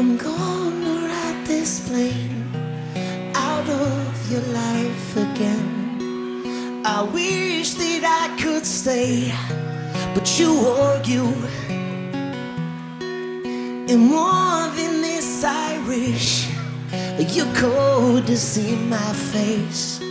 I'm gonna ride this plane out of your life again. I wish that I could stay, but you argue. And more than this, I wish you could see my face.